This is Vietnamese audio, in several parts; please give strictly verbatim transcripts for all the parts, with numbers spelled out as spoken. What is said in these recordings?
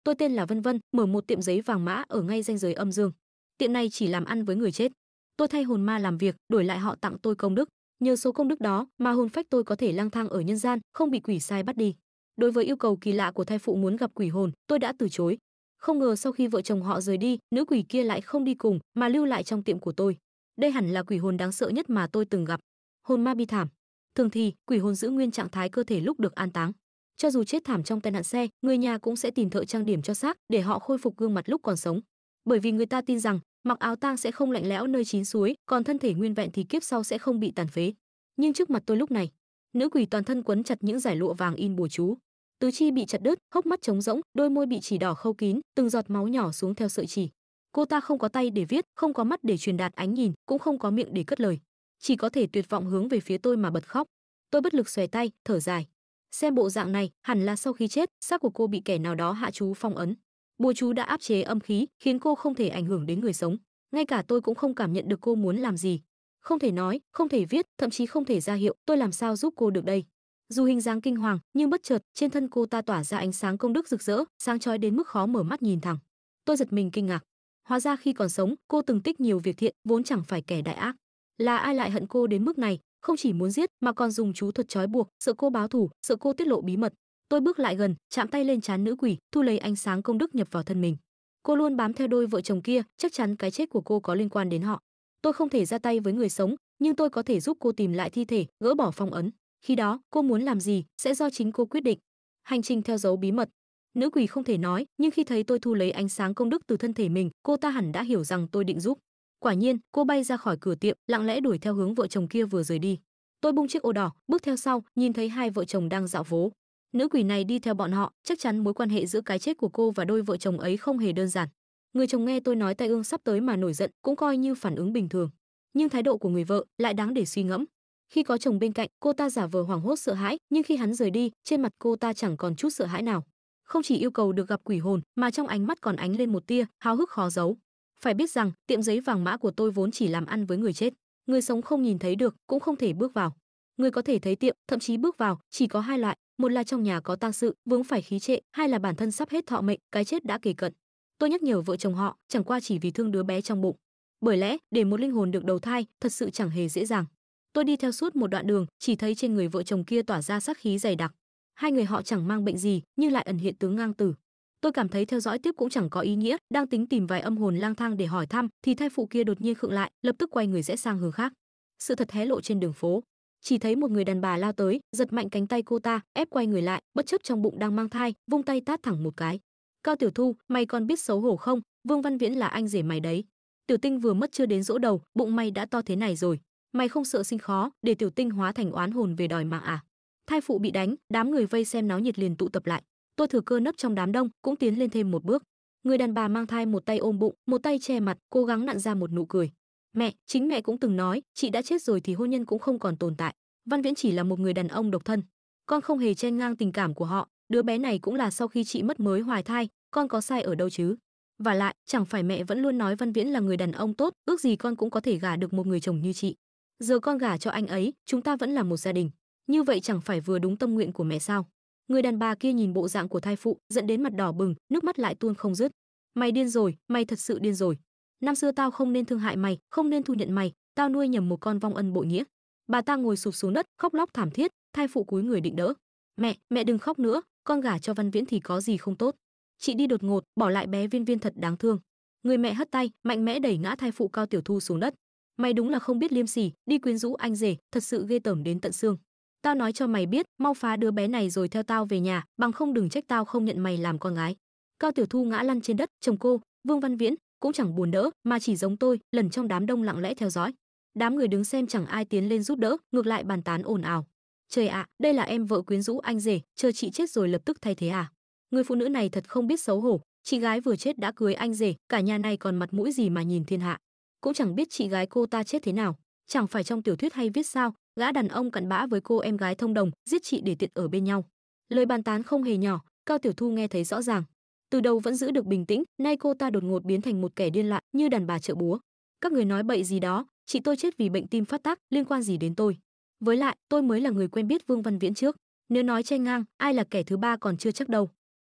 Tôi tên là Vân Vân, mở một tiệm giấy vàng mã ở ngay ranh giới âm dương. Tiệm này chỉ làm ăn với người chết. Tôi thay hồn ma làm việc, đổi lại họ tặng tôi công đức. Nhờ số công đức đó mà hồn phách tôi có thể lang thang ở nhân gian, không bị quỷ sai bắt đi. Đối với yêu cầu kỳ lạ của thai phụ muốn gặp quỷ hồn, tôi đã từ chối. Không ngờ sau khi vợ chồng họ rời đi, nữ quỷ kia lại không đi cùng mà lưu lại trong tiệm của tôi. Đây hẳn là quỷ hồn đáng sợ nhất mà tôi từng gặp. Hồn ma bi thảm. Thường thì quỷ hồn giữ nguyên trạng thái cơ thể lúc được an táng. Cho dù chết thảm trong tai nạn xe, người nhà cũng sẽ tìm thợ trang điểm cho xác để họ khôi phục gương mặt lúc còn sống. Bởi vì người ta tin rằng mặc áo tang sẽ không lạnh lẽo nơi chín suối, còn thân thể nguyên vẹn thì kiếp sau sẽ không bị tàn phế. Nhưng trước mặt tôi lúc này, nữ quỷ toàn thân quấn chặt những dải lụa vàng in bùa chú, tứ chi bị chặt đứt, hốc mắt trống rỗng, đôi môi bị chỉ đỏ khâu kín, từng giọt máu nhỏ xuống theo sợi chỉ. Cô ta không có tay để viết, không có mắt để truyền đạt ánh nhìn, cũng không có miệng để cất lời, chỉ có thể tuyệt vọng hướng về phía tôi mà bật khóc. Tôi bất lực xòe tay, thở dài. Xem bộ dạng này, hẳn là sau khi chết, xác của cô bị kẻ nào đó hạ chú phong ấn. Bùa chú đã áp chế âm khí, khiến cô không thể ảnh hưởng đến người sống. Ngay cả tôi cũng không cảm nhận được cô muốn làm gì. Không thể nói, không thể viết, thậm chí không thể ra hiệu, tôi làm sao giúp cô được đây? Dù hình dáng kinh hoàng, nhưng bất chợt, trên thân cô ta tỏa ra ánh sáng công đức rực rỡ, sáng chói đến mức khó mở mắt nhìn thẳng. Tôi giật mình kinh ngạc. Hóa ra khi còn sống, cô từng tích nhiều việc thiện, vốn chẳng phải kẻ đại ác. Là ai lại hận cô đến mức này, không chỉ muốn giết mà còn dùng chú thuật trói buộc, sợ cô báo thù, sợ cô tiết lộ bí mật. Tôi bước lại gần, chạm tay lên trán nữ quỷ, thu lấy ánh sáng công đức nhập vào thân mình. Cô luôn bám theo đôi vợ chồng kia, chắc chắn cái chết của cô có liên quan đến họ. Tôi không thể ra tay với người sống, nhưng tôi có thể giúp cô tìm lại thi thể, gỡ bỏ phong ấn. Khi đó, cô muốn làm gì sẽ do chính cô quyết định. Hành trình theo dấu bí mật. Nữ quỷ không thể nói, nhưng khi thấy tôi thu lấy ánh sáng công đức từ thân thể mình, cô ta hẳn đã hiểu rằng tôi định giúp. Quả nhiên, cô bay ra khỏi cửa tiệm, lặng lẽ đuổi theo hướng vợ chồng kia vừa rời đi. Tôi bung chiếc ô đỏ, bước theo sau, nhìn thấy hai vợ chồng đang dạo phố. Nữ quỷ này đi theo bọn họ, chắc chắn mối quan hệ giữa cái chết của cô và đôi vợ chồng ấy không hề đơn giản. Người chồng nghe tôi nói tai ương sắp tới mà nổi giận, cũng coi như phản ứng bình thường. Nhưng thái độ của người vợ lại đáng để suy ngẫm. Khi có chồng bên cạnh, cô ta giả vờ hoảng hốt sợ hãi, nhưng khi hắn rời đi, trên mặt cô ta chẳng còn chút sợ hãi nào. Không chỉ yêu cầu được gặp quỷ hồn, mà trong ánh mắt còn ánh lên một tia háo hức khó giấu. Phải biết rằng, tiệm giấy vàng mã của tôi vốn chỉ làm ăn với người chết, người sống không nhìn thấy được, cũng không thể bước vào. Người có thể thấy tiệm, thậm chí bước vào, chỉ có hai loại, một là trong nhà có tang sự, vướng phải khí trệ, hai là bản thân sắp hết thọ mệnh, cái chết đã kề cận. Tôi nhắc nhở vợ chồng họ, chẳng qua chỉ vì thương đứa bé trong bụng. Bởi lẽ, để một linh hồn được đầu thai, thật sự chẳng hề dễ dàng. Tôi đi theo suốt một đoạn đường, chỉ thấy trên người vợ chồng kia tỏa ra sát khí dày đặc. Hai người họ chẳng mang bệnh gì, nhưng lại ẩn hiện tướng ngang tử. Tôi cảm thấy theo dõi tiếp cũng chẳng có ý nghĩa, đang tính tìm vài âm hồn lang thang để hỏi thăm, thì thai phụ kia đột nhiên khựng lại, lập tức quay người rẽ sang hướng khác. Sự thật hé lộ trên đường phố. Chỉ thấy một người đàn bà lao tới, giật mạnh cánh tay cô ta, ép quay người lại, bất chấp trong bụng đang mang thai, vung tay tát thẳng một cái. Cao Tiểu Thu, mày còn biết xấu hổ không? Vương Văn Viễn là anh rể mày đấy. Tiểu Tinh vừa mất chưa đến dỗ đầu, bụng mày đã to thế này rồi. Mày không sợ sinh khó, để Tiểu Tinh hóa thành oán hồn về đòi mạng à? Thai phụ bị đánh, đám người vây xem náo nhiệt liền tụ tập lại. Tôi thừa cơ nấp trong đám đông, cũng tiến lên thêm một bước. Người đàn bà mang thai một tay ôm bụng, một tay che mặt, cố gắng nặn ra một nụ cười. Mẹ, chính mẹ cũng từng nói, chị đã chết rồi thì hôn nhân cũng không còn tồn tại. Văn Viễn chỉ là một người đàn ông độc thân, con không hề chen ngang tình cảm của họ. Đứa bé này cũng là sau khi chị mất mới hoài thai, con có sai ở đâu chứ? Và lại, chẳng phải mẹ vẫn luôn nói Văn Viễn là người đàn ông tốt, ước gì con cũng có thể gả được một người chồng như chị. Giờ con gả cho anh ấy, chúng ta vẫn là một gia đình. Như vậy chẳng phải vừa đúng tâm nguyện của mẹ sao? Người đàn bà kia nhìn bộ dạng của thai phụ, giận đến mặt đỏ bừng, nước mắt lại tuôn không dứt. Mày điên rồi, mày thật sự điên rồi. Năm xưa tao không nên thương hại mày, không nên thu nhận mày, tao nuôi nhầm một con vong ân bội nghĩa. Bà ta ngồi sụp xuống đất, khóc lóc thảm thiết, thai phụ cúi người định đỡ. Mẹ, mẹ đừng khóc nữa, con gả cho Văn Viễn thì có gì không tốt. Chị đi đột ngột, bỏ lại bé Viên Viên thật đáng thương. Người mẹ hất tay, mạnh mẽ đẩy ngã thai phụ Cao Tiểu Thu xuống đất. Mày đúng là không biết liêm sỉ, đi quyến rũ anh rể, thật sự ghê tởm đến tận xương. Tao nói cho mày biết, mau phá đứa bé này rồi theo tao về nhà, bằng không đừng trách tao không nhận mày làm con gái. Cao Tiểu Thu ngã lăn trên đất, chồng cô, Vương Văn Viễn, cũng chẳng buồn đỡ, mà chỉ giống tôi, lần trong đám đông lặng lẽ theo dõi. Đám người đứng xem chẳng ai tiến lên giúp đỡ, ngược lại bàn tán ồn ào. Trời ạ, à, đây là em vợ quyến rũ anh rể, chờ chị chết rồi lập tức thay thế à? Người phụ nữ này thật không biết xấu hổ, chị gái vừa chết đã cưới anh rể, cả nhà này còn mặt mũi gì mà nhìn thiên hạ. Cũng chẳng biết chị gái cô ta chết thế nào, chẳng phải trong tiểu thuyết hay viết sao, gã đàn ông cặn bã với cô em gái thông đồng, giết chị để tiện ở bên nhau. Lời bàn tán không hề nhỏ, Cao Tiểu Thu nghe thấy rõ ràng. Từ đầu vẫn giữ được bình tĩnh, nay cô ta đột ngột biến thành một kẻ điên loạn, như đàn bà chợ búa. Các người nói bậy gì đó, chị tôi chết vì bệnh tim phát tác, liên quan gì đến tôi? Với lại, tôi mới là người quen biết Vương Văn Viễn trước, nếu nói chen ngang, ai là kẻ thứ ba còn chưa chắc đâu.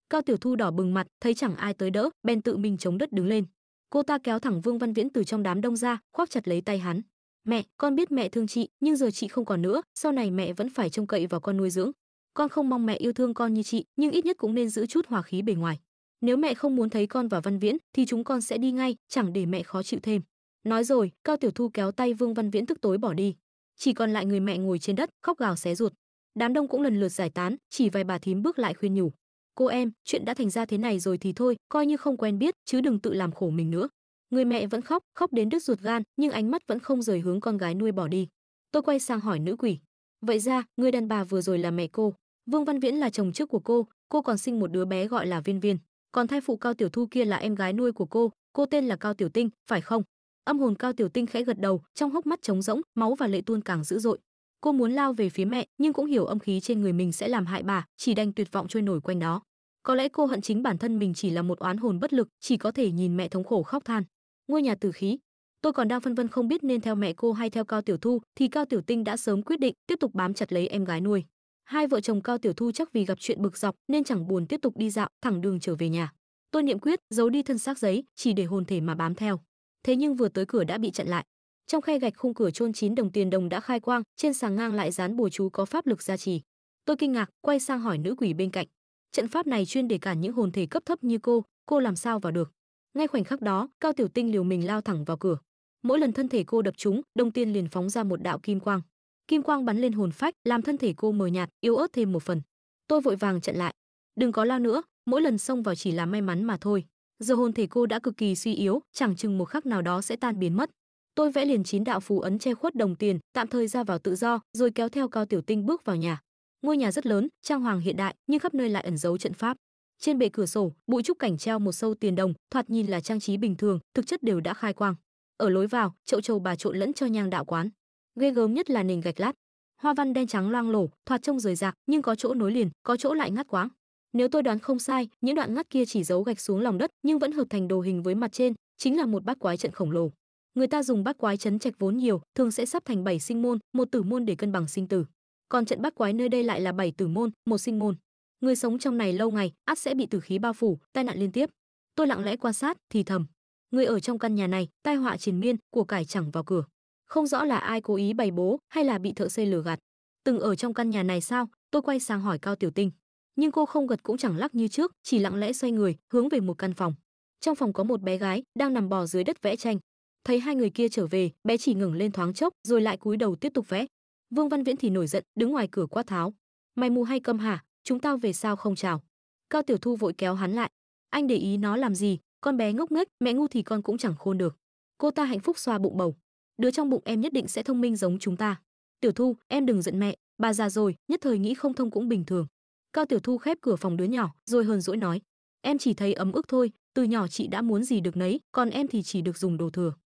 Cao Tiểu Thu đỏ bừng mặt, thấy chẳng ai tới đỡ, bèn tự mình chống đất đứng lên. Cô ta kéo thẳng Vương Văn Viễn từ trong đám đông ra, khoác chặt lấy tay hắn. "Mẹ, con biết mẹ thương chị, nhưng giờ chị không còn nữa, sau này mẹ vẫn phải trông cậy vào con nuôi dưỡng. Con không mong mẹ yêu thương con như chị, nhưng ít nhất cũng nên giữ chút hòa khí bề ngoài. Nếu mẹ không muốn thấy con và Văn Viễn thì chúng con sẽ đi ngay, chẳng để mẹ khó chịu thêm." Nói rồi, Cao Tiểu Thu kéo tay Vương Văn Viễn tức tối bỏ đi. Chỉ còn lại người mẹ ngồi trên đất, khóc gào xé ruột. Đám đông cũng lần lượt giải tán, chỉ vài bà thím bước lại khuyên nhủ. "Cô em, chuyện đã thành ra thế này rồi thì thôi, coi như không quen biết, chứ đừng tự làm khổ mình nữa." Người mẹ vẫn khóc, khóc đến đứt ruột gan, nhưng ánh mắt vẫn không rời hướng con gái nuôi bỏ đi. Tôi quay sang hỏi nữ quỷ. "Vậy ra, người đàn bà vừa rồi là mẹ cô. Vương Văn Viễn là chồng trước của cô, cô còn sinh một đứa bé gọi là Viên Viên. Còn thai phụ Cao Tiểu Thu kia là em gái nuôi của cô, cô tên là Cao Tiểu Tinh, phải không?" Âm hồn Cao Tiểu Tinh khẽ gật đầu, trong hốc mắt trống rỗng, máu và lệ tuôn càng dữ dội. Cô muốn lao về phía mẹ, nhưng cũng hiểu âm khí trên người mình sẽ làm hại bà, chỉ đành tuyệt vọng trôi nổi quanh đó. Có lẽ cô hận chính bản thân mình chỉ là một oán hồn bất lực, chỉ có thể nhìn mẹ thống khổ khóc than. Ngôi nhà tử khí. Tôi còn đang phân vân không biết nên theo mẹ cô hay theo Cao Tiểu Thu, thì Cao Tiểu Tinh đã sớm quyết định tiếp tục bám chặt lấy em gái nuôi. Hai vợ chồng Cao Tiểu Thu chắc vì gặp chuyện bực dọc nên chẳng buồn tiếp tục đi dạo, thẳng đường trở về nhà. Tôi niệm quyết, giấu đi thân xác giấy, chỉ để hồn thể mà bám theo. Thế nhưng vừa tới cửa đã bị chặn lại. Trong khe gạch khung cửa chôn chín đồng tiền đồng đã khai quang, trên sàng ngang lại dán bùa chú có pháp lực gia trì. Tôi kinh ngạc, quay sang hỏi nữ quỷ bên cạnh. Trận pháp này chuyên để cản những hồn thể cấp thấp như cô, cô làm sao vào được? Ngay khoảnh khắc đó, Cao Tiểu Tinh liều mình lao thẳng vào cửa. Mỗi lần thân thể cô đập trúng, đồng tiền liền phóng ra một đạo kim quang. Kim quang bắn lên hồn phách, làm thân thể cô mờ nhạt, yếu ớt thêm một phần. Tôi vội vàng chặn lại. Đừng có lao nữa, mỗi lần xông vào chỉ là may mắn mà thôi. Giờ hồn thể cô đã cực kỳ suy yếu, chẳng chừng một khắc nào đó sẽ tan biến mất. Tôi vẽ liền chín đạo phù ấn che khuất đồng tiền, tạm thời ra vào tự do, rồi kéo theo Cao Tiểu Tinh bước vào nhà. Ngôi nhà rất lớn, trang hoàng hiện đại, nhưng khắp nơi lại ẩn giấu trận pháp. Trên bệ cửa sổ, bụi trúc cảnh treo một sâu tiền đồng, thoạt nhìn là trang trí bình thường, thực chất đều đã khai quang. Ở lối vào, chậu trầu bà trộn lẫn cho nhang đạo quán. Ghê gớm nhất là nền gạch lát, hoa văn đen trắng loang lổ, thoạt trông rời rạc, nhưng có chỗ nối liền, có chỗ lại ngắt quãng. Nếu tôi đoán không sai, những đoạn ngắt kia chỉ giấu gạch xuống lòng đất, nhưng vẫn hợp thành đồ hình với mặt trên, chính là một bát quái trận khổng lồ. Người ta dùng bát quái trấn trạch vốn nhiều, thường sẽ sắp thành bảy sinh môn, một tử môn để cân bằng sinh tử. Còn trận bát quái nơi đây lại là bảy tử môn, một sinh môn. Người sống trong này lâu ngày, ắt sẽ bị tử khí bao phủ, tai nạn liên tiếp. Tôi lặng lẽ quan sát, thì thầm: người ở trong căn nhà này, tai họa triền miên, của cải chẳng vào cửa. Không rõ là ai cố ý bày bố, hay là bị thợ xây lừa gạt. Từng ở trong căn nhà này sao? Tôi quay sang hỏi Cao Tiểu Tinh, nhưng cô không gật cũng chẳng lắc như trước, chỉ lặng lẽ xoay người, hướng về một căn phòng. Trong phòng có một bé gái đang nằm bò dưới đất vẽ tranh. Thấy hai người kia trở về, bé chỉ ngẩng lên thoáng chốc, rồi lại cúi đầu tiếp tục vẽ. Vương Văn Viễn thì nổi giận, đứng ngoài cửa quát tháo: mày mù hay câm hả? Chúng tao về sao không chào? Cao Tiểu Thu vội kéo hắn lại: anh để ý nó làm gì? Con bé ngốc nghếch, mẹ ngu thì con cũng chẳng khôn được. Cô ta hạnh phúc xoa bụng bầu: đứa trong bụng em nhất định sẽ thông minh giống chúng ta. Tiểu Thu, em đừng giận mẹ, bà già rồi, nhất thời nghĩ không thông cũng bình thường. Cao Tiểu Thu khép cửa phòng đứa nhỏ, rồi hờn dỗi nói: em chỉ thấy ấm ức thôi, từ nhỏ chị đã muốn gì được nấy, còn em thì chỉ được dùng đồ thừa.